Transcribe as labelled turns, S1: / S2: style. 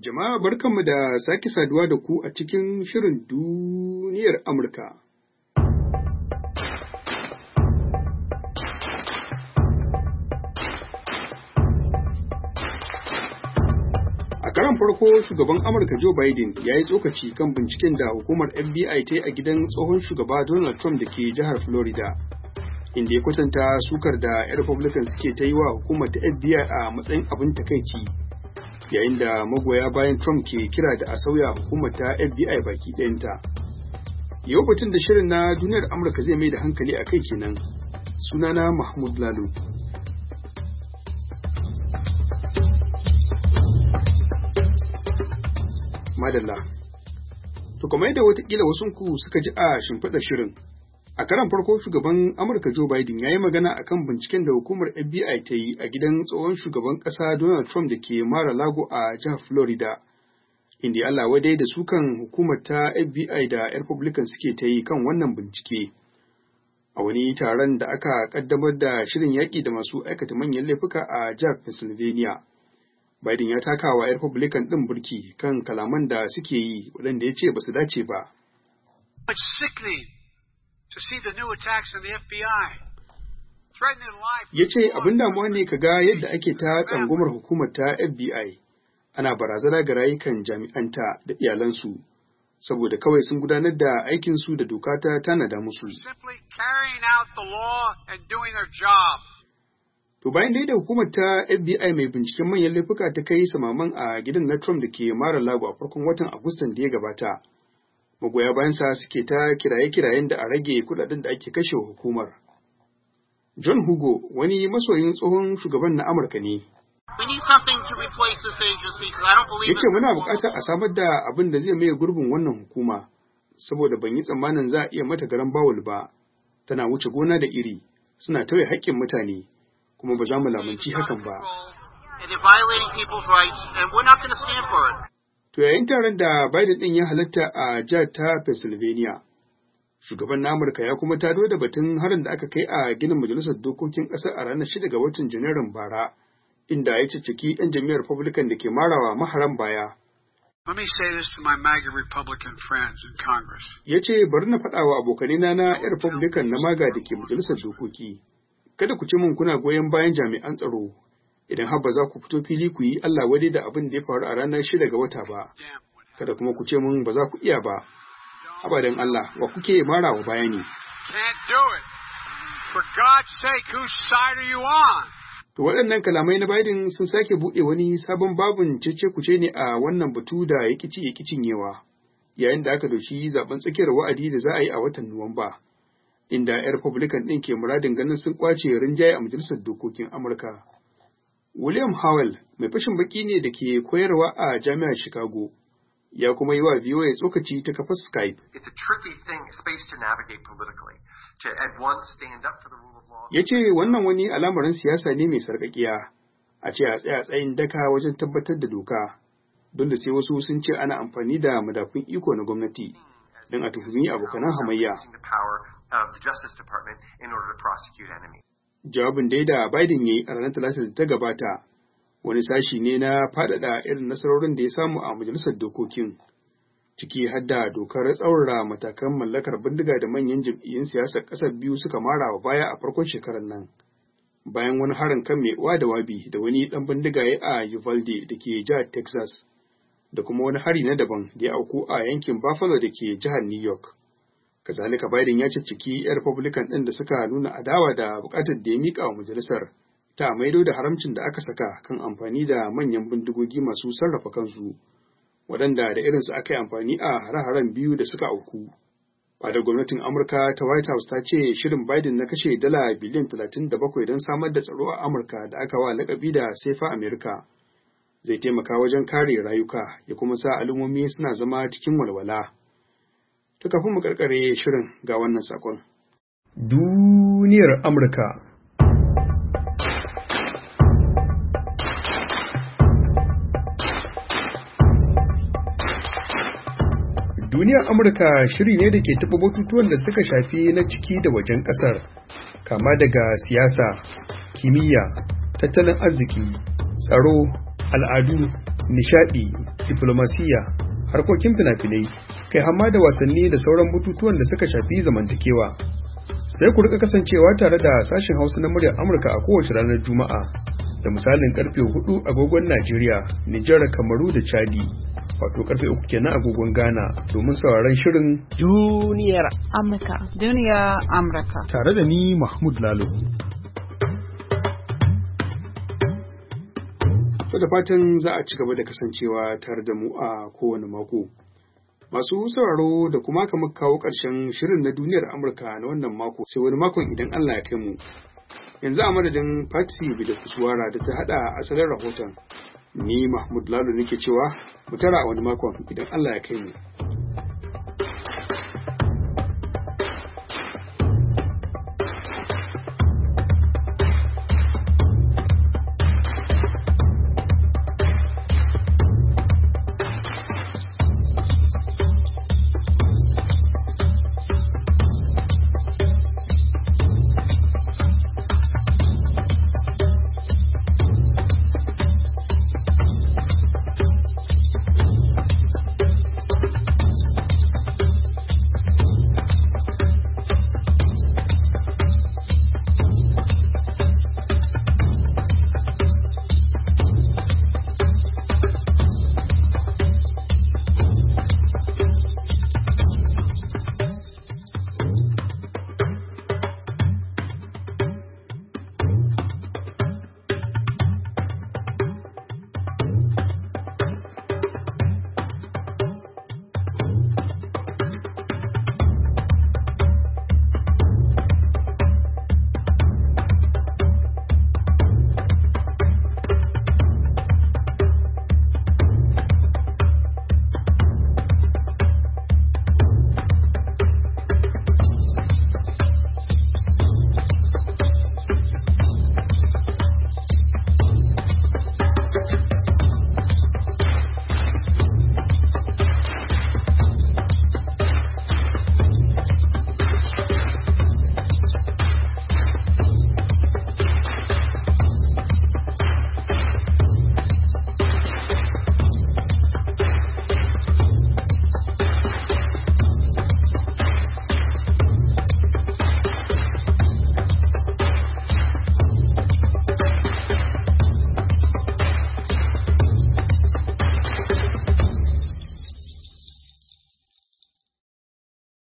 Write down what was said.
S1: Jama'a barkanmu da sake saduwa da ku a cikin shirin duniyar Amurka. A karon farko shugaban Amurka Joe Biden ya yi tsokaci kan binciken da hukumar FBI ta yi a gidan tsohon shugaba Donald Trump da ke jihar Florida, inda ya kwatanta sukar da 'yan Republican suke ta yi wa hukumar ta FBI a matsayin abin takaici. Yayin da magoya bayan Trump ke kira da a sauya hukumar ta FBI baki ɗayanta. Yau batun da shirin na duniyar Amurka zai mai da hankali a kai kenan. Sunana Mahmud Lalo. Madalla. To kamar yadda watakila wasunku suka ji a shimfiɗar shirin. A karan farko shugaban Amurka Joe Biden ya yi magana a kan binciken da hukumar FBI ta yi a gidan tsohon shugaban ƙasa Donald Trump da ke Mar-a-Lago a jihar Florida, inda ya Allah wadai da sukan hukumar ta FBI da 'yan Republican suke ta yi kan wannan bincike. A wani taron da aka ƙaddamar da shirin yaƙi da masu aikata manyan laifuka a jihar Pennsylvania, Biden ya taka wa 'yan Republican ɗin burki kan kalaman da suke yi waɗanda ya ce ba su dace ba. Ya ce abin damuwa ne ka ga yadda ake ta tsangwamar hukumar ta FBI, ana barazana ga rayukan jami'anta da iyalansu, saboda kawai sun gudanar da aikinsu da doka ta tanada musu. To bayan dai da hukumar ta FBI mai binciken manyan laifuka ta kai samaman a gidan na Trump da ke Mar-a-Lago a farkon watan Agustan da ya gabata, magoya bayansa suke ta kiraye-kirayen da a rage kudaden da ake kashe hukumar. John Hugo, wani masoyin tsohon shugaban na Amurka ne. Ya ce muna buƙatar a samar da abin da zai maye gurbin wannan hukuma, saboda ban yi tsammanin za a iya mata garan bawul ba, tana wuce gona da iri, suna tauye haƙƙin mutane, kuma ba za mu lamunci hakan ba. To yayin taron da Biden ɗin ya halatta a jihar ta Pennsylvania, shugaban na Amurka ya kuma tado da batun harin da aka kai a ginin Majalisar Dokokin ƙasar a ranar 6 ga watan Janairun bara, inda ya cicciki 'yan jam'iyyar Republican da ke marawa maharan baya. Ya ce bari na faɗa wa abokanina na 'yan Republican na MAGA da ke Majalisar Dokoki, kada ku ce min kuna goyon bayan jami'an tsaro, idan har ba za ku fito fili ku yi Allah wadai da abin da ya faru a ranar 6 ga wata ba, kada kuma ku ce min ba za ku iya ba. Abadan Allah, wa kuke marawa baya ne? To waɗannan kalamai na Biden sun sake buɗe wani sabon babin cece-kuce ne a wannan batu da ya cinyewa, yayin da aka doshi zaben tsakiyar wa'adi da za a yi a watan Nuwamba, inda 'yan Republican ɗin ke muradin ganin sun ƙwace rinjaye a Majalisar Dokokin Amurka. William Howell, mai fashin baki ne da ke koyarwa a Jami'ar Chicago, ya kuma yi wa VOA tsokaci ta kafar Skype. Ya ce wannan wani al'amarin siyasa ne mai sarƙaƙiya, a ce a tsaya tsayin daka wajen tabbatar da doka, don da sai wasu sun ce ana amfani da madafun iko na gwamnati don a tuhumi abokanan hamayya. Jawabin dai da Biden ya yi a ranar Talata da ta gabata, wani sashi ne na faɗaɗa irin nasarorin da ya samu a Majalisar Dokokin, ciki har da dokar tsaurara matakan mallakar bindiga da manyan jam'iyyun siyasar ƙasar biyu suka mara wa baya a farkon shekarar nan, bayan wani harin kan mai uwa da wabi da wani ɗan bindiga ya a Uvalde da ke jihar Texas, da kuma wani hari na daban da ya auku a yankin Buffalo da ke jihar New York. Kazalika Biden ya cicciki 'yan Republican ɗin da suka nuna adawa da buƙatar da ya miƙa wa majalisar ta maido da haramcin da aka saka kan amfani da manyan bindigogi masu sarrafa kansu, waɗanda da irinsu aka yi amfani a hare-haren biyu da suka auku. Fadar gwamnatin Amurka ta White House ta ce shirin Biden na kashe dala biliyan 37 don samar da tsaro a Amurka da aka wa lakabi da Safer America zai taimaka wajen kare rayuka ya kuma sa al'ummomi suna zama cikin walwala. To kafin mu karkare shirin ga wannan sakon. Duniyar Amurka. Duniyar Amurka shiri ne da ke taɓa batutuwan da suka shafi na ciki da wajen ƙasar, kama daga siyasa, kimiyya, tattalin arziki, tsaro, al'adu, nishaɗi, diflomasiyya, harkokin fina-finai, kai hamma da wasanni da sauran batutuwan da suka shafi zamantakewa. Sai ku rika kasancewa tare da sashen Hausa na muryar Amurka a kowace ranar Juma'a da misalin karfe 4 agogon Najeriya, Nijar, Kamaru da Chadi. Wato karfe 3 kenan agogon Ghana domin sauraron shirin
S2: Duniyar Amurka.
S3: Duniyar Amurka.
S4: Tare da ni Mahmud Lalo.
S1: To da fatan za a ci gaba da kasancewa tare da mu a kowane mako. Masu sauraro da kuma kamar kawo ƙarshen shirin na Duniyar Amurka na wannan mako sai wani makon idan Allah ya kai mu. Yanzu a madadin Patsy da Kuswara da ta haɗa asalin rahoton. Ni Mahmud Lalo nake cewa mu tara a wani makon idan Allah ya kai mu.